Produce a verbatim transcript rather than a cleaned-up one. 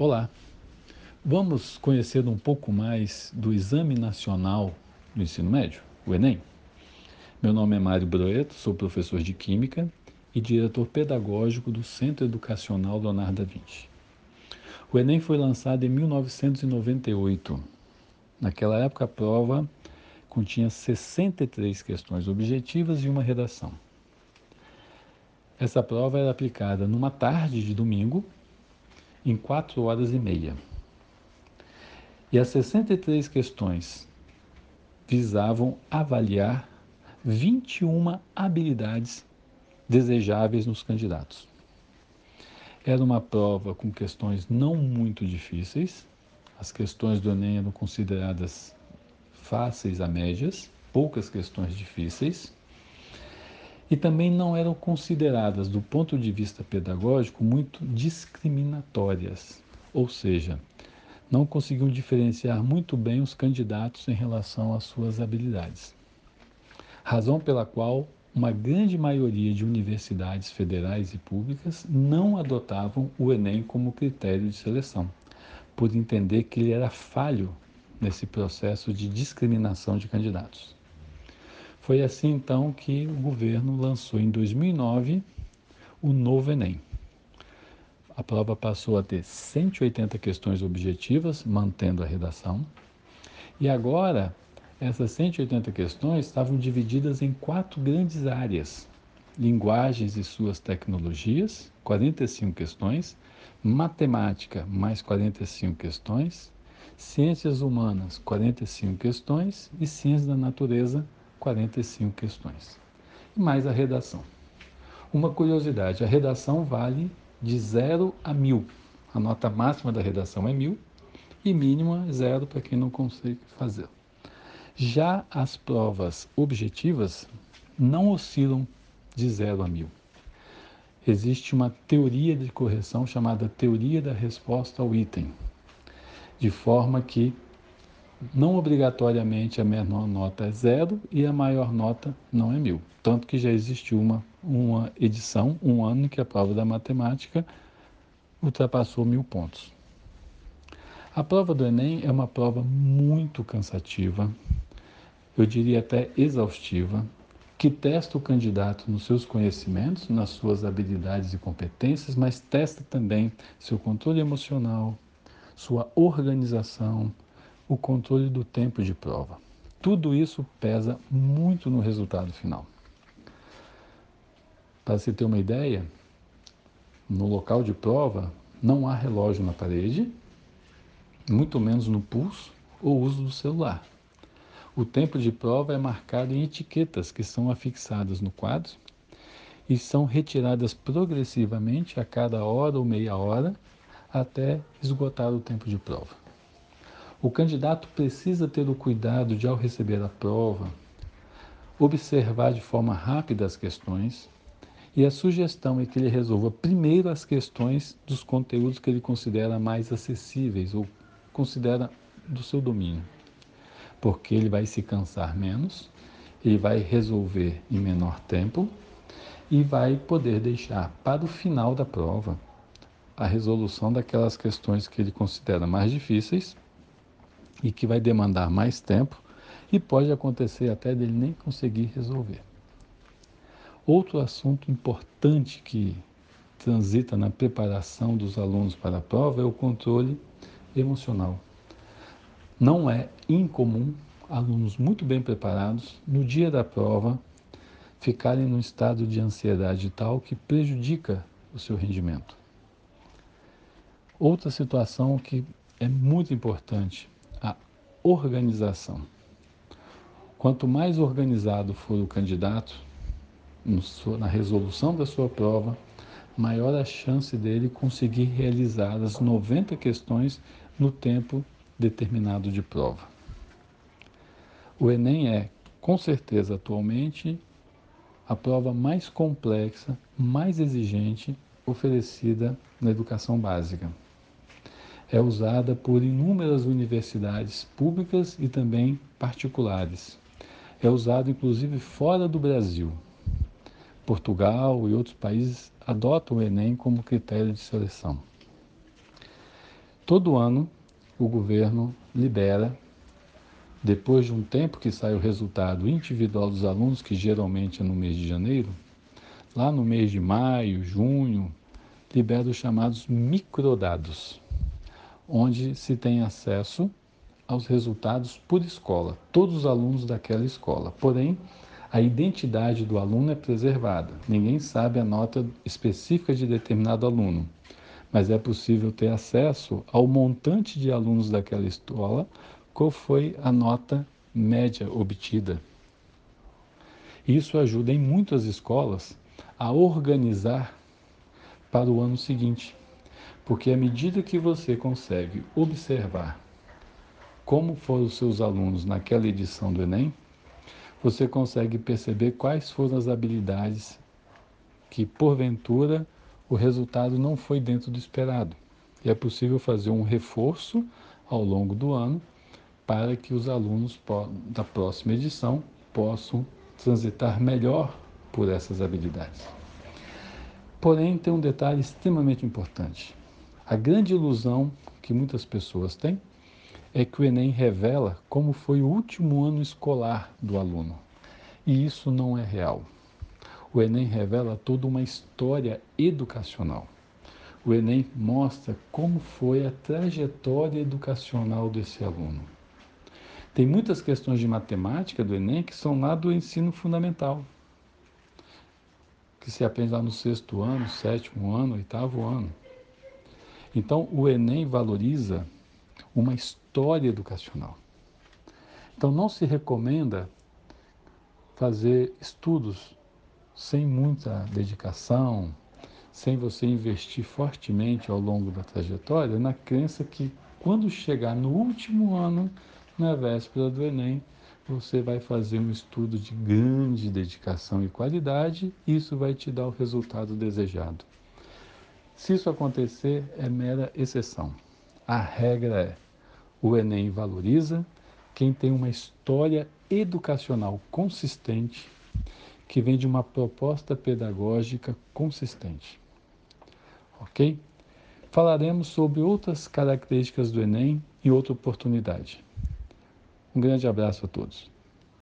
Olá, vamos conhecer um pouco mais do Exame Nacional do Ensino Médio, o Enem? Meu nome é Mário Broeto, sou professor de Química e diretor pedagógico do Centro Educacional Leonardo da Vinci. O Enem foi lançado em mil novecentos e noventa e oito. Naquela época, a prova continha sessenta e três questões objetivas e uma redação. Essa prova era aplicada numa tarde de domingo, em quatro horas e meia. E as sessenta e três questões visavam avaliar vinte e uma habilidades desejáveis nos candidatos. Era uma prova com questões não muito difíceis. As questões do Enem eram consideradas fáceis a médias, poucas questões difíceis. E também não eram consideradas, do ponto de vista pedagógico, muito discriminatórias. Ou seja, não conseguiam diferenciar muito bem os candidatos em relação às suas habilidades. Razão pela qual uma grande maioria de universidades federais e públicas não adotavam o Enem como critério de seleção, por entender que ele era falho nesse processo de discriminação de candidatos. Foi assim, então, que o governo lançou em dois mil e nove o novo Enem. A prova passou a ter cento e oitenta questões objetivas, mantendo a redação, e agora essas cento e oitenta questões estavam divididas em quatro grandes áreas: linguagens e suas tecnologias, quarenta e cinco questões, matemática, mais quarenta e cinco questões, ciências humanas, quarenta e cinco questões e ciências da natureza, quarenta e cinco questões. E mais a redação. Uma curiosidade, a redação vale de zero a mil. A nota máxima da redação é mil e mínima é zero para quem não consegue fazer. Já as provas objetivas não oscilam de zero a mil. Existe uma teoria de correção chamada teoria da resposta ao item, de forma que não obrigatoriamente a menor nota é zero e a maior nota não é mil. Tanto que já existiu uma, uma edição, um ano, em que a prova da matemática ultrapassou mil pontos. A prova do Enem é uma prova muito cansativa, eu diria até exaustiva, que testa o candidato nos seus conhecimentos, nas suas habilidades e competências, mas testa também seu controle emocional, sua organização, o controle do tempo de prova. Tudo isso pesa muito no resultado final. Para você ter uma ideia, no local de prova não há relógio na parede, muito menos no pulso ou uso do celular. O tempo de prova é marcado em etiquetas que são afixadas no quadro e são retiradas progressivamente a cada hora ou meia hora até esgotar o tempo de prova. O candidato precisa ter o cuidado de, ao receber a prova, observar de forma rápida as questões, e a sugestão é que ele resolva primeiro as questões dos conteúdos que ele considera mais acessíveis ou considera do seu domínio, porque ele vai se cansar menos, ele vai resolver em menor tempo e vai poder deixar para o final da prova a resolução daquelas questões que ele considera mais difíceis e que vai demandar mais tempo e pode acontecer até dele nem conseguir resolver. Outro assunto importante que transita na preparação dos alunos para a prova é o controle emocional. Não é incomum alunos muito bem preparados, no dia da prova, ficarem num estado de ansiedade tal que prejudica o seu rendimento. Outra situação que é muito importante, a organização. Quanto mais organizado for o candidato na resolução da sua prova, maior a chance dele conseguir realizar as noventa questões no tempo determinado de prova. O Enem é, com certeza, atualmente, a prova mais complexa, mais exigente oferecida na educação básica. É usada por inúmeras universidades públicas e também particulares. É usado inclusive fora do Brasil. Portugal e outros países adotam o Enem como critério de seleção. Todo ano, o governo libera, depois de um tempo que sai o resultado individual dos alunos, que geralmente é no mês de janeiro, lá no mês de maio, junho, libera os chamados microdados, onde se tem acesso aos resultados por escola, todos os alunos daquela escola. Porém, a identidade do aluno é preservada. Ninguém sabe a nota específica de determinado aluno, mas é possível ter acesso ao montante de alunos daquela escola, qual foi a nota média obtida. Isso ajuda em muitas escolas a organizar para o ano seguinte, porque à medida que você consegue observar como foram os seus alunos naquela edição do Enem, você consegue perceber quais foram as habilidades que, porventura, o resultado não foi dentro do esperado. E é possível fazer um reforço ao longo do ano para que os alunos da próxima edição possam transitar melhor por essas habilidades. Porém, tem um detalhe extremamente importante. A grande ilusão que muitas pessoas têm é que o Enem revela como foi o último ano escolar do aluno. E isso não é real. O Enem revela toda uma história educacional. O Enem mostra como foi a trajetória educacional desse aluno. Tem muitas questões de matemática do Enem que são lá do ensino fundamental, que se aprende lá no sexto ano, sétimo ano, oitavo ano. Então, o Enem valoriza uma história educacional. Então, não se recomenda fazer estudos sem muita dedicação, sem você investir fortemente ao longo da trajetória, na crença que quando chegar no último ano, na véspera do Enem, você vai fazer um estudo de grande dedicação e qualidade, e isso vai te dar o resultado desejado. Se isso acontecer, é mera exceção. A regra é: o Enem valoriza quem tem uma história educacional consistente, que vem de uma proposta pedagógica consistente. Ok? Falaremos sobre outras características do Enem em outra oportunidade. Um grande abraço a todos.